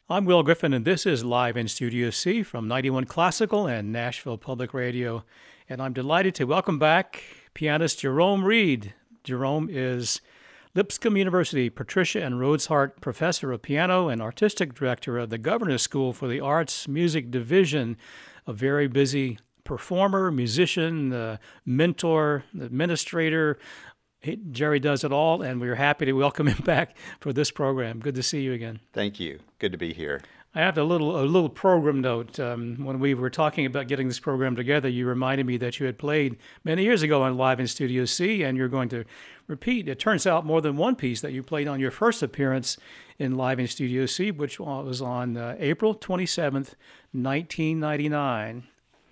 I'm Will Griffin, and this is Live in Studio C from 91 Classical and Nashville Public Radio. And I'm delighted to welcome back pianist Jerome Reed. Jerome is Lipscomb University Patricia and Rhodes Hart Professor of Piano and Artistic Director of the Governor's School for the Arts Music Division, a very busy performer, musician, mentor, administrator. Jerry does it all, and we're happy to welcome him back for this program. Good to see you again. Thank you. Good to be here. I have a little program note. When we were talking about getting this program together, you reminded me that you had played many years ago on Live in Studio C, and you're going to repeat. It turns out more than one piece that you played on your first appearance in Live in Studio C, which was on April 27th, 1999.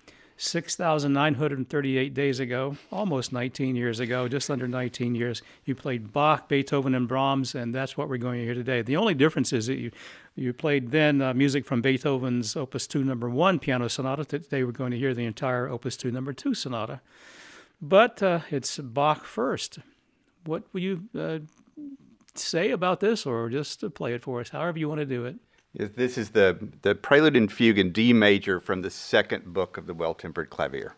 6,938 days ago, almost 19 years ago, just under 19 years, you played Bach, Beethoven, and Brahms, and that's what we're going to hear today. The only difference is that you played then music from Beethoven's Opus 2 No. 1 Piano Sonata. Today we're going to hear the entire Opus 2 No. 2 Sonata. But it's Bach first. What will you say about this, or just play it for us, however you want to do it? This is the Prelude and Fugue in D major from the second book of the Well-Tempered Clavier.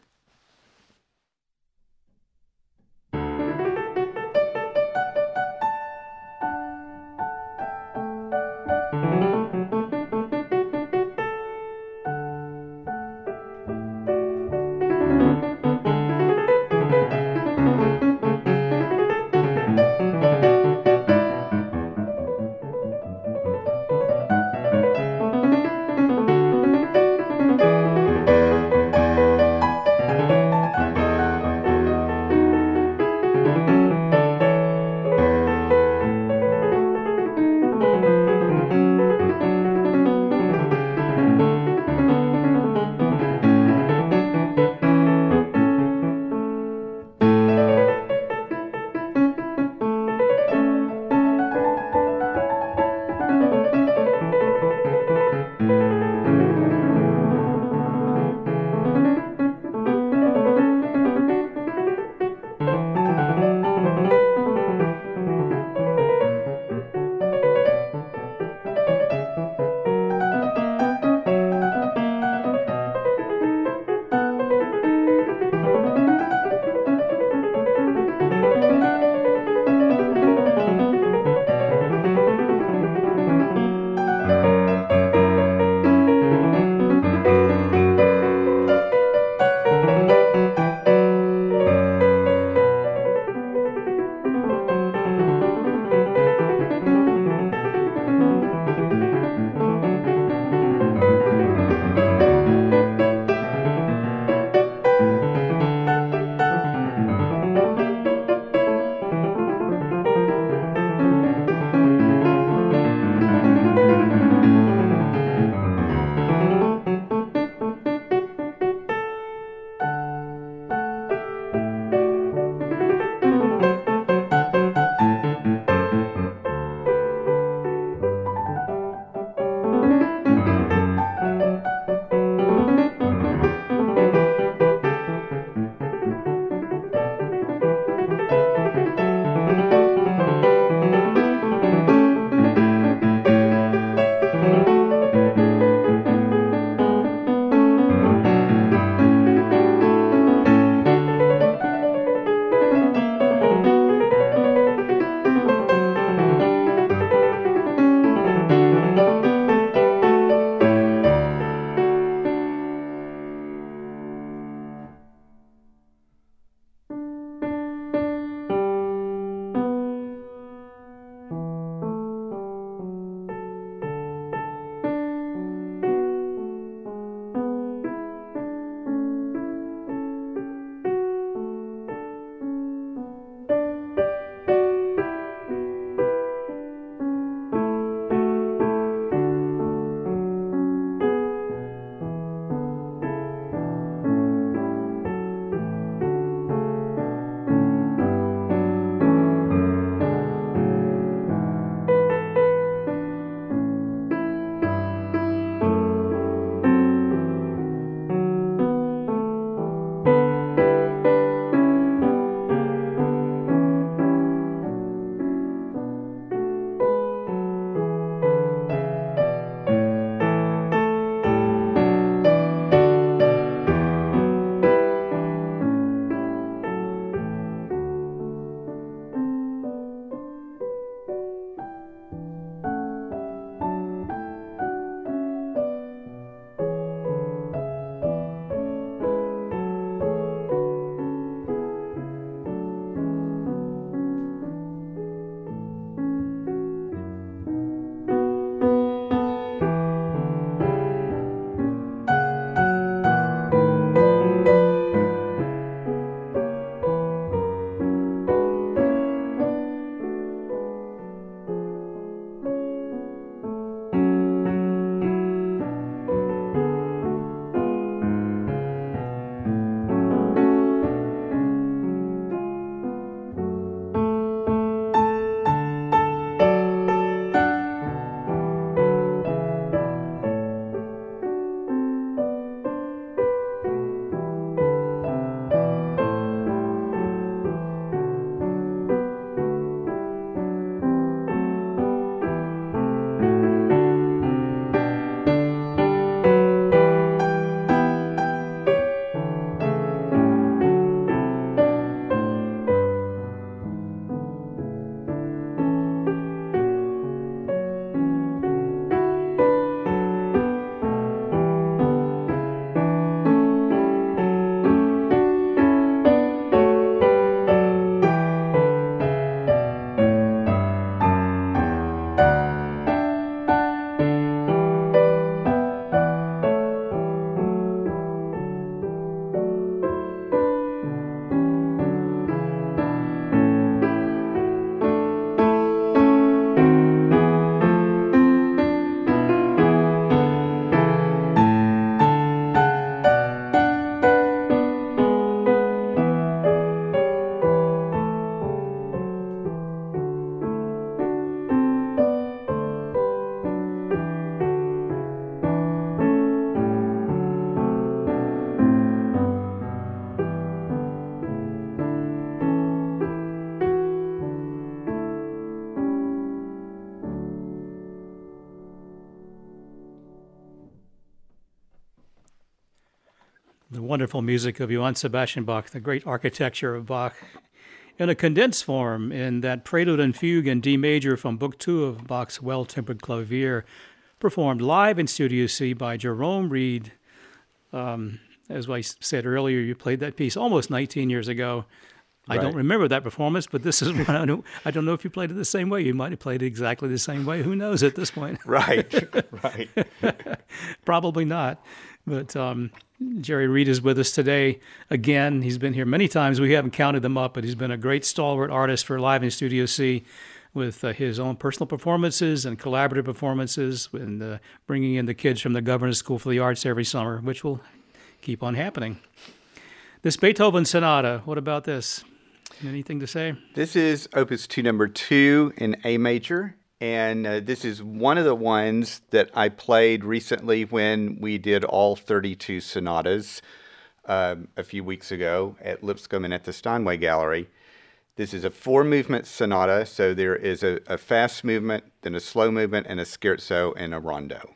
The wonderful music of Johann Sebastian Bach, the great architecture of Bach, in a condensed form in that Prelude and Fugue in D major from Book 2 of Bach's Well-Tempered Clavier, performed live in Studio C by Jerome Reed. As I said earlier, you played that piece almost 19 years ago. I don't remember that performance, but this is one I don't know if you played it the same way. You might have played it exactly the same way. Who knows at this point? Right. Probably not. But Jerry Reed is with us today. Again, he's been here many times. We haven't counted them up, but he's been a great stalwart artist for Live in Studio C with his own personal performances and collaborative performances and bringing in the kids from the Governor's School for the Arts every summer, which will keep on happening. This Beethoven Sonata, what about this? Anything to say? This is Opus 2 number 2 in A major, and this is one of the ones that I played recently when we did all 32 sonatas a few weeks ago at Lipscomb and at the Steinway Gallery. This is a 4-movement sonata, so there is a fast movement, then a slow movement, and a scherzo and a rondo.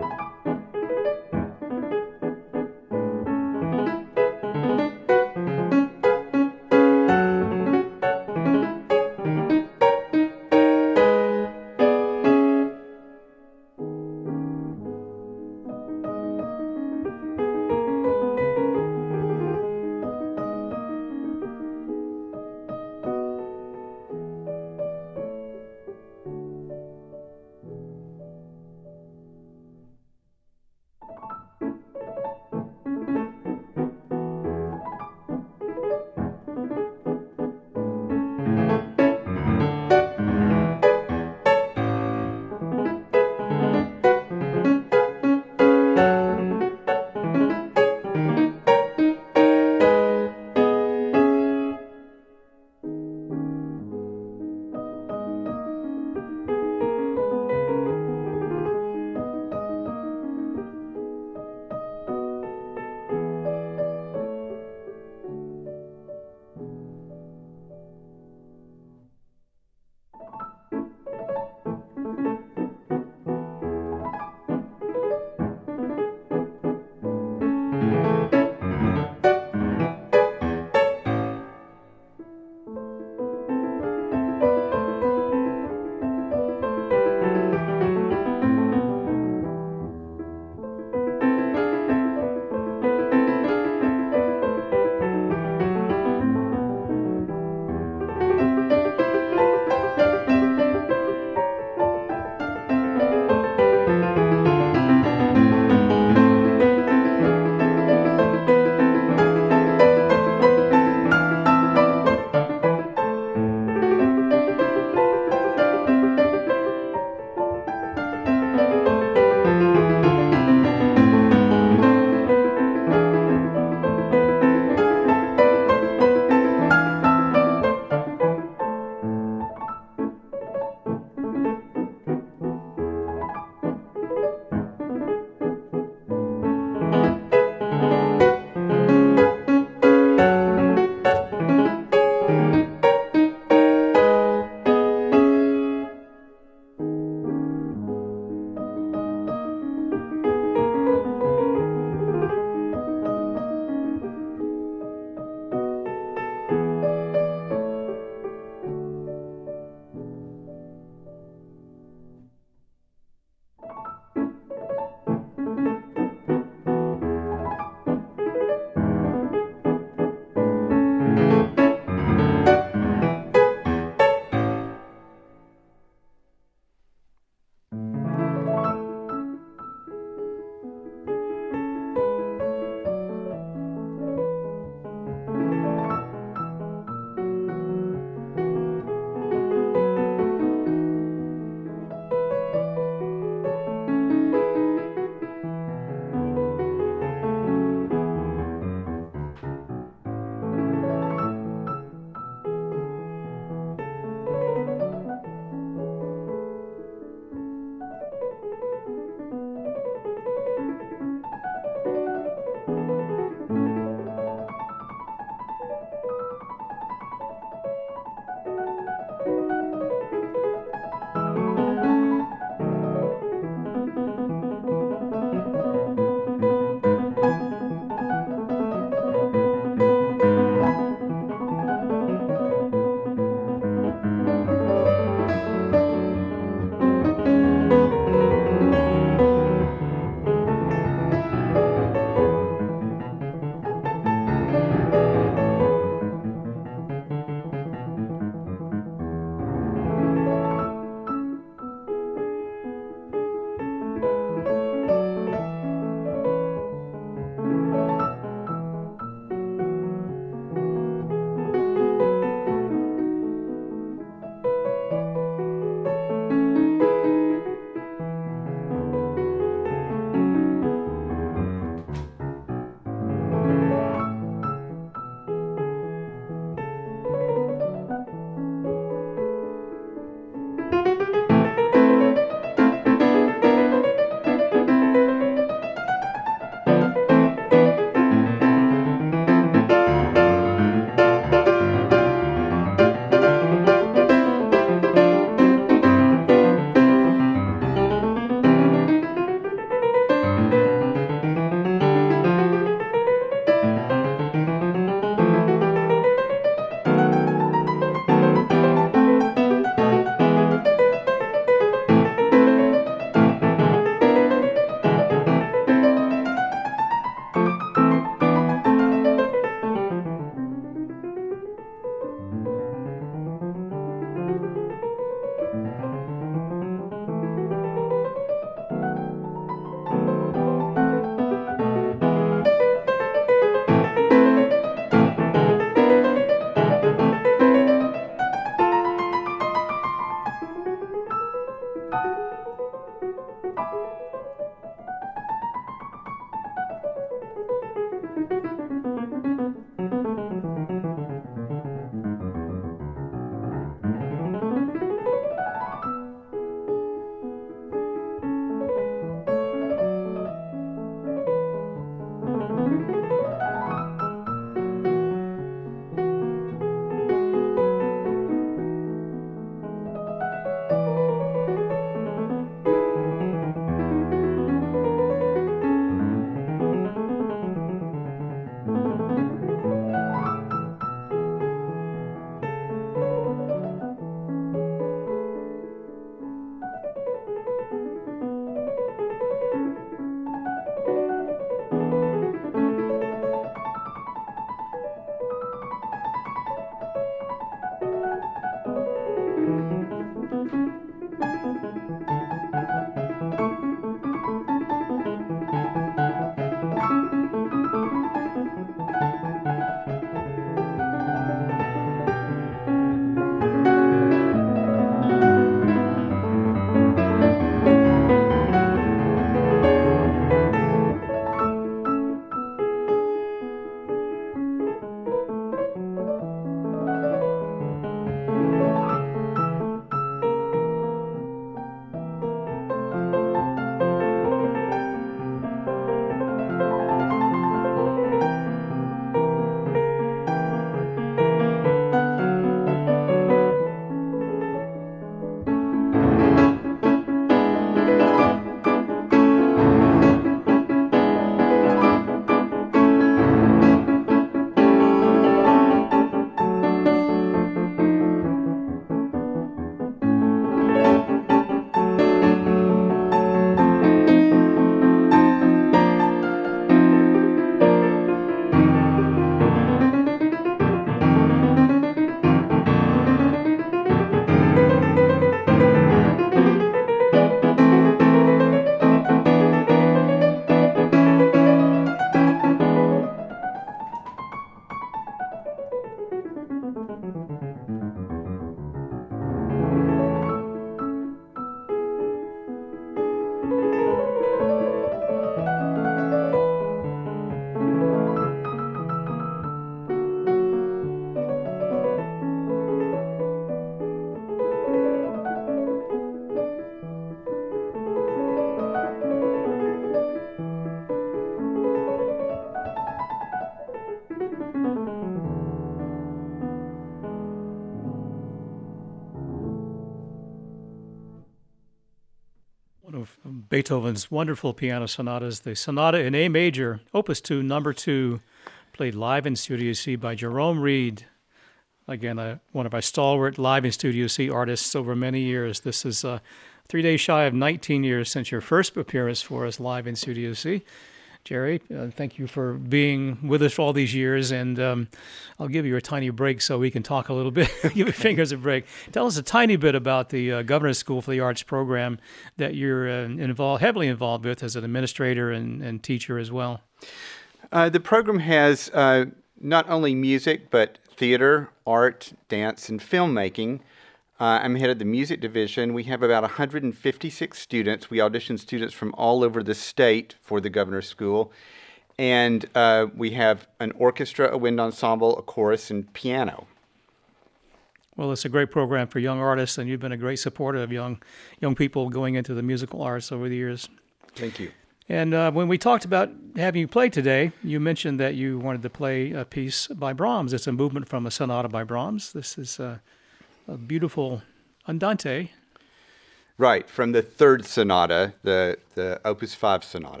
of Beethoven's wonderful piano sonatas, the Sonata in A major, Opus 2, number 2, played live in Studio C by Jerome Reed. Again, one of our stalwart live in Studio C artists over many years. This is 3 days shy of 19 years since your first appearance for us live in Studio C. Jerry, thank you for being with us for all these years, and I'll give you a tiny break so we can talk a little bit, give your fingers a break. Tell us a tiny bit about the Governor's School for the Arts program that you're heavily involved with as an administrator and teacher as well. The program has not only music, but theater, art, dance, and filmmaking. I'm head of the music division. We have about 156 students. We audition students from all over the state for the Governor's School. And we have an orchestra, a wind ensemble, a chorus, and piano. Well, it's a great program for young artists, and you've been a great supporter of young people going into the musical arts over the years. Thank you. And when we talked about having you play today, you mentioned that you wanted to play a piece by Brahms. It's a movement from a sonata by Brahms. This is a beautiful Andante. Right, from the third sonata, the Opus 5 sonata.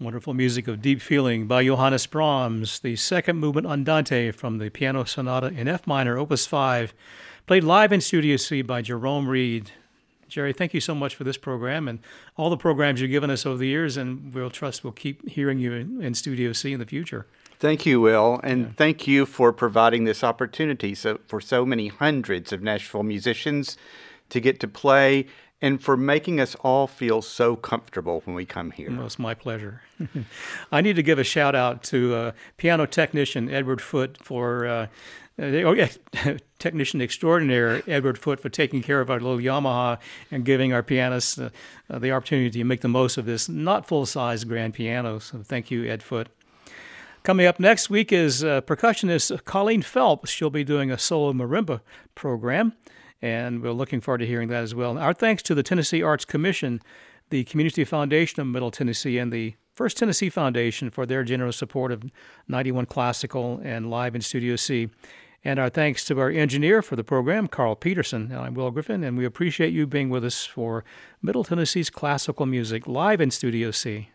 Wonderful music of Deep Feeling by Johannes Brahms, the second movement Andante from the Piano Sonata in F minor, Opus 5, played live in Studio C by Jerome Reed. Jerry, thank you so much for this program and all the programs you've given us over the years, and we'll keep hearing you in Studio C in the future. Thank you, Will, and thank you for providing this opportunity for so many hundreds of Nashville musicians to get to play, and for making us all feel so comfortable when we come here. Well, it's my pleasure. I need to give a shout out to piano technician Edward Foote for technician extraordinaire Edward Foote for taking care of our little Yamaha and giving our pianists the opportunity to make the most of this not full-size grand piano. So thank you, Ed Foote. Coming up next week is percussionist Colleen Phelps. She'll be doing a solo marimba program, and we're looking forward to hearing that as well. Our thanks to the Tennessee Arts Commission, the Community Foundation of Middle Tennessee, and the First Tennessee Foundation for their generous support of 91 Classical and Live in Studio C. And our thanks to our engineer for the program, Carl Peterson. And I'm Will Griffin, and we appreciate you being with us for Middle Tennessee's classical music live in Studio C.